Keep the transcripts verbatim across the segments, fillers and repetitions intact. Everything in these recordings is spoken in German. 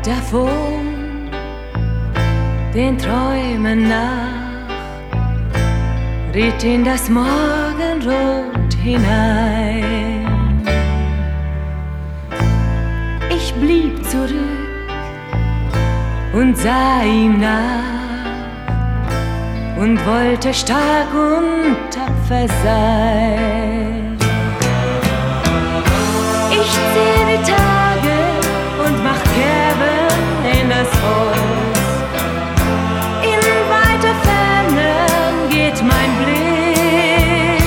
davon, den Träumen nach, ritt in das Morgenrot hinein. Ich blieb zurück und sah ihm nach und wollte stark und tapfer sein. Ich zähl die Tage und mach Kerben in das Holz. In weite Fernen geht mein Blick,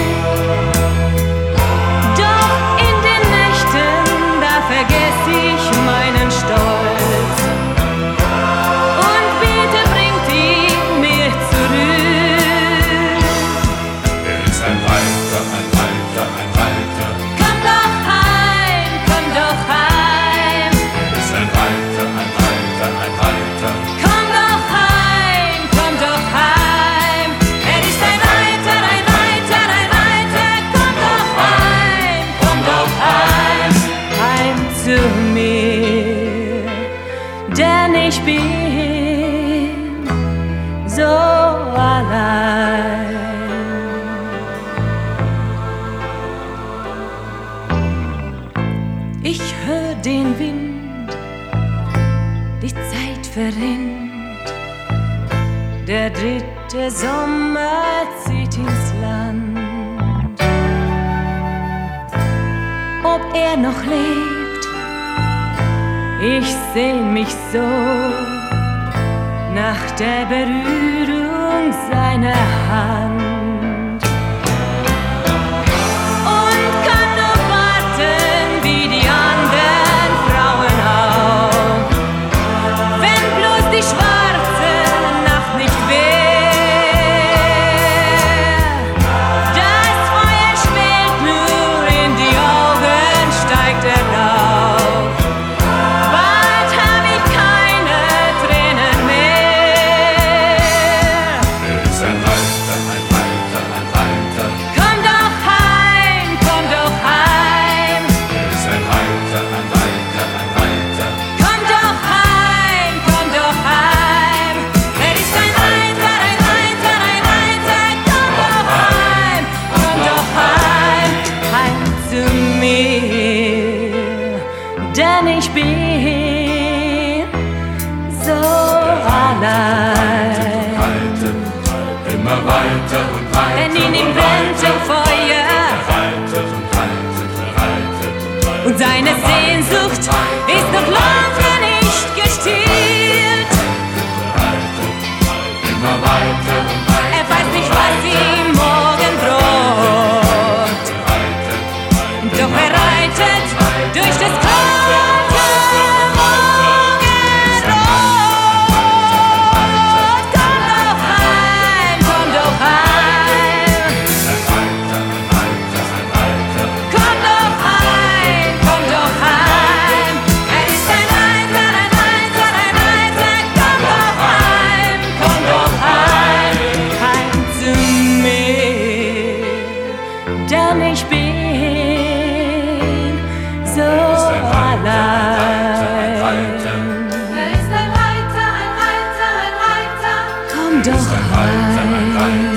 doch in den Nächten, da vergess ich meinen Stolz und bitte bringt ihn mir zurück. Er ist ein Reiter, ein Reiter, ein Reiter. Komm doch heim, komm doch heim. Er ist ein Reiter, ein Reiter, ein Reiter. Komm doch heim, komm doch heim. Er ist ein Reiter, ein Reiter, ein Reiter. Komm doch heim, komm doch heim. Heim zu mir, denn ich bin so allein. Ich hör den Wind, die Zeit verrinnt, der dritte Sommer zieht ins Land. Ob er noch lebt, ich sehn mich so nach der Berührung seiner Hand und kann nur warten wie die anderen Frauen auch, wenn bloß die schwarze Nacht nicht wär. Das Feuer schwelt nur in die Augen, steigt er auf. Bald hab ich keine Tränen mehr. Er ist ein Reiter, ein Reiter, ein Reiter. Komm doch heim, komm doch heim. Er ist ein Reiter, ein Reiter, ein Reiter. Komm doch heim, komm doch heim. Er ist ein Reiter, ein Reiter, ein Reiter. Komm doch heim, komm doch heim. Heim zu mir, denn ich bin so allein. Reiten, immer weiter und weiter. Wenn in ihm brennt ein Feuer Reitet und reitet und reitet und reitet. und seine Sehnsucht ist noch lange nicht gestillt. Immer weiter und weiter. Er weiß nicht, was ihm morgen droht, doch er reitet durch das kalte Morgenrot. Komm doch heim, komm doch heim. Komm doch heim, komm doch heim. Er ist ein Reiter, ein Reiter, ein Reiter. Komm doch heim, komm doch heim. Heim zu mir, denn ich bin so allein. Er ist ein Reiter, ein Reiter, ein Reiter. Komm doch heim.